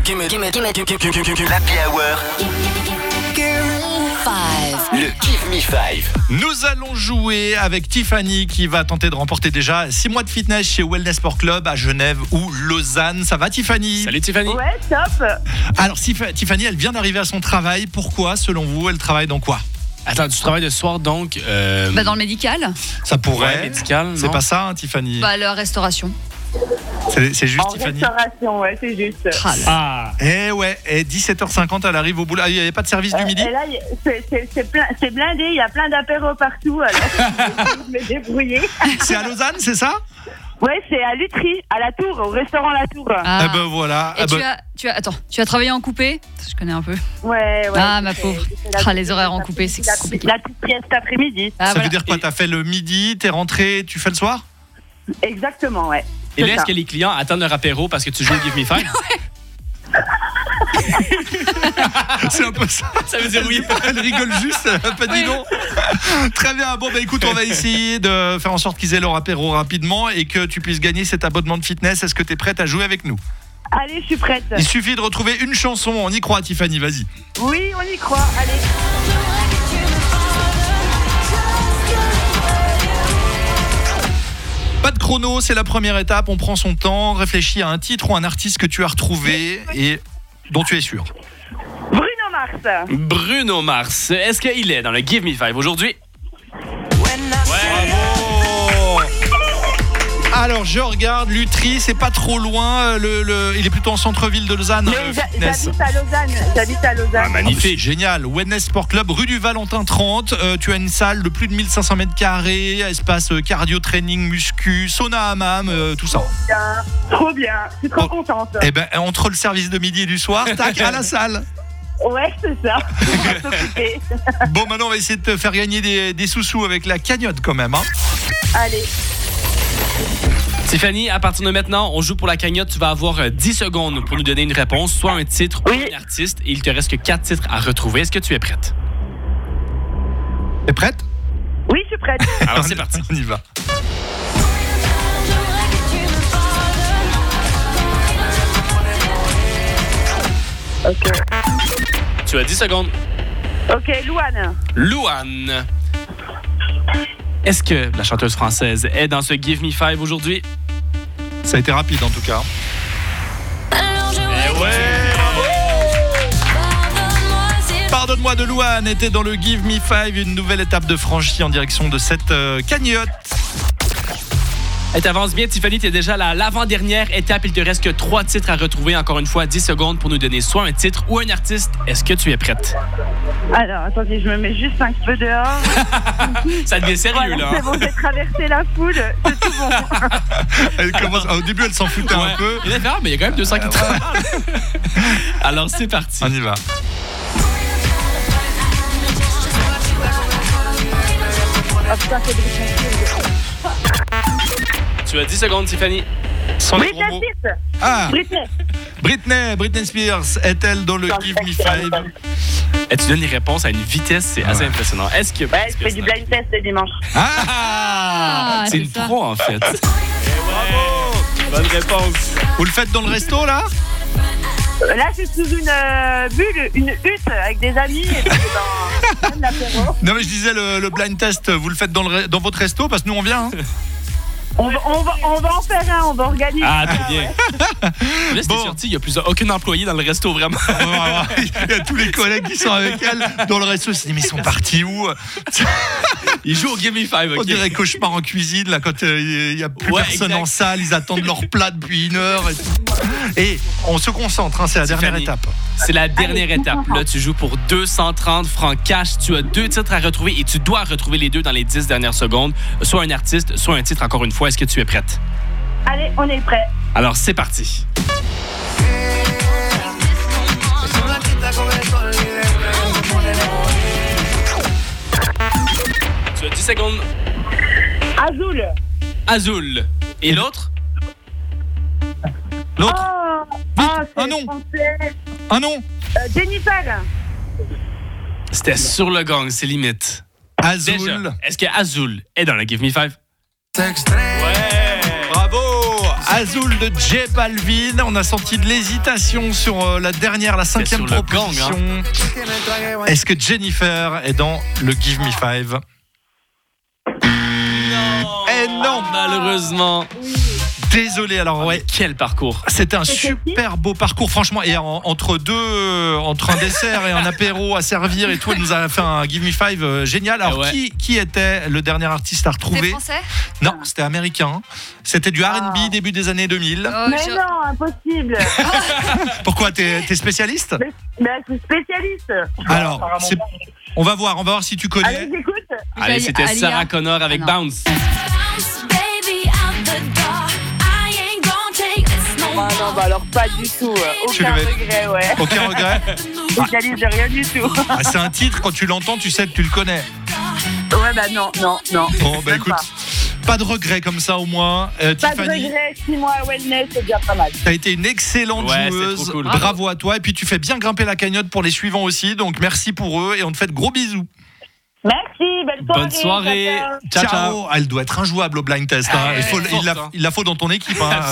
L'Happy Hour. Le Give Me 5. Nous allons jouer avec Tiffany qui va tenter de remporter déjà 6 mois de fitness chez Wellness Sport Club à Genève ou Lausanne. Ça va Tiffany ? Salut Tiffany. Ouais, top. Alors Tiffany, elle vient d'arriver à son travail. Pourquoi, selon vous, elle travaille dans quoi ? Attends, tu travailles de soir donc Dans le médical. Ça pourrait. Ouais, médical, C'est non? pas ça, hein, Tiffany ? La restauration. C'est juste, En Tiffany ? restauration, ouais, c'est juste. Ah. Eh ouais, et 17h50, elle arrive au boulot. Il n'y avait pas de service du midi ? Et là, c'est blindé, il y a plein d'apéros partout, alors je vais me débrouiller. C'est à Lausanne, c'est ça ? Ouais, c'est à Lutry, à la Tour, au restaurant La Tour. Eh ben voilà. Et tu as travaillé en coupé ? Je connais un peu. Ouais. Ah, ma pauvre. Les horaires en coupé, c'est compliqué. La petite pièce cet après-midi. Ah, Ça voilà. veut dire quoi ? T'as fait le midi, t'es rentré, tu fais le soir ? Exactement, ouais. Et là, C'est est-ce ça. que les clients attendent leur apéro parce que tu joues au Give Me 5? C'est un peu ça. Ça veut dire oui. Elle rigole juste, elle a pas dit non. Très bien, bon bah écoute, on va essayer de faire en sorte qu'ils aient leur apéro rapidement et que tu puisses gagner cet abonnement de fitness. Est-ce que tu es prête à jouer avec nous ? Allez, je suis prête. Il suffit de retrouver une chanson, on y croit Tiffany, vas-y. Oui, on y croit, allez. Pas de chrono, c'est la première étape, on prend son temps, réfléchis à un titre ou un artiste que tu as retrouvé et dont tu es sûr. Bruno Mars. Bruno Mars, est-ce qu'il est dans le Give Me 5 aujourd'hui? Bravo. Alors je regarde, Lutry, c'est pas trop loin, il est plutôt en centre-ville de Lausanne. Mais fitness. j'habite à Lausanne. Ah, magnifique. Génial, Wellness Sport Club, rue du Valentin 30. Tu as une salle de plus de 1500 mètres carrés, espace cardio, training, muscu, sauna, hammam, tout ça. Trop bien, je suis trop contente. Et ben entre le service de midi et du soir, tac, à la salle. Ouais, c'est ça. On va s'occuper. Bon, maintenant on va essayer de te faire gagner des sous-sous avec la cagnotte quand même. Hein. Allez. Tiffany, à partir de maintenant, on joue pour la cagnotte. Tu vas avoir 10 secondes pour nous donner une réponse, soit un titre ou un artiste. Et il te reste que 4 titres à retrouver. Est-ce que tu es prête? T'es prête? Oui, je suis prête. Alors c'est parti. On y va. Ok. Tu as 10 secondes. Ok, Louane. Louane. Est-ce que la chanteuse française est dans ce Give Me 5 aujourd'hui? Ça a été rapide en tout cas. Eh ouais! Pardonne-moi de Louane était dans le Give Me 5, une nouvelle étape de franchie en direction de cette cagnotte. Et t'avances bien, Tiffany, t'es déjà à l'avant-dernière étape. Il te reste que 3 titres à retrouver. Encore une fois, 10 secondes pour nous donner soit un titre ou un artiste. Est-ce que tu es prête? Alors, attendez, je me mets juste un peu dehors. Ça devient sérieux, Voilà, là. c'est bon, j'ai traversé la foule. C'est tout bon. Elle commence, au début elle s'en foutait un peu. Il est fait, mais il y a quand même 200 qui travaillent. Alors, c'est parti. On y va. Ah putain, c'est Britney. Tu as 10 secondes, Tiffany. Sans les Britney gros mots. Spears. Ah, Britney. Britney Spears est-elle dans le Give Me 5? Et tu donnes les réponses à une vitesse, c'est assez impressionnant. Est-ce que... Ouais, je fais du blind test le dimanche. Ah, c'est une c'est ça. pro, en fait. bravo. Bonne réponse. Vous le faites dans le resto là? Là, je suis sous une bulle, une hutte avec des amis et puis dans l'apéro. Non mais je disais le blind test, vous le faites dans votre resto parce que nous on vient. Hein. On va en faire un, on va organiser. Ah, ça, très bien. ouais. Là, c'était Bon. sorti, il n'y a plus aucun employé dans le resto, vraiment. Il y a tous les collègues qui sont avec elle dans le resto. Ils se disent mais ils sont partis où? Ils jouent au Give Me 5, On ok? dirait cauchemar en cuisine là quand il y a plus Ouais, personne exact. en salle, ils attendent leur plat depuis 1 heure. Et on se concentre, hein, c'est la dernière Tiffany. étape. C'est la dernière étape. Là, tu joues pour 230 francs cash. Tu as 2 titres à retrouver et tu dois retrouver les 2 dans les 10 dernières secondes. Soit un artiste, soit un titre, encore une fois. Est-ce que tu es prête? Allez, on est prêts. Alors, c'est parti. Tu as 10 secondes. Azul. Azul. Et l'autre? L'autre? C'est Ah non. français. Ah non. Jennifer. C'était sur le gang, c'est limite. Azul. Déjà, est-ce que Azul est dans le Give Me 5? Ouais. Bravo. Azul de J Balvin. On a senti de l'hésitation sur la cinquième sur le proposition. gang, Est-ce que Jennifer est dans le Give Me 5? Eh non, Malheureusement. désolé. Alors ouais, Quel parcours. c'était un super beau parcours, franchement. Et entre un dessert et un apéro à servir et tout, elle nous a fait un Give Me 5 génial. Alors Ouais. qui était le dernier artiste à T'es retrouver? français? Non, c'était américain. C'était du R&B début des années 2000. Oh, Mais non, impossible. Pourquoi t'es spécialiste? Mais je suis spécialiste. Alors, on va voir si tu connais. Allez, j'écoute. Allez, c'était Alia. Sarah Connor avec Ah non. Bounce. Ah non, bah alors pas du tout. Tu Aucun le mets. regret, ouais. Aucun regret? Spécialiste de rien du tout. Ah, c'est un titre, quand tu l'entends, tu sais que tu le connais. Ouais, bah non. Bon, bah Même écoute, pas de regret comme ça au moins. Pas de Tiffany, regret, 6 mois à wellness, c'est déjà pas mal. t'as été une excellente Ouais, c'est joueuse. trop cool. Bravo à toi. Et puis tu fais bien grimper la cagnotte pour les suivants aussi. Donc merci pour eux et on te fait de gros bisous. Merci, belle soirée. Bonne soirée. Ciao, ciao. Ciao, ciao. Elle doit être injouable au blind test. Hein. Ah ouais, Il forte, hein. la faut dans ton équipe. Hein.